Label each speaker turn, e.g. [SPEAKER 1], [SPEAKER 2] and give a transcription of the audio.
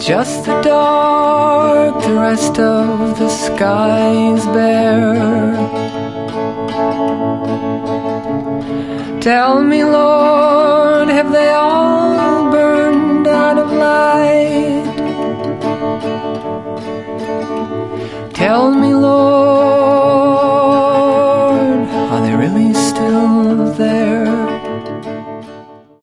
[SPEAKER 1] just the dark, the rest of the sky's bare. Tell me, Lord, have they all burned out of light? Tell me, Lord,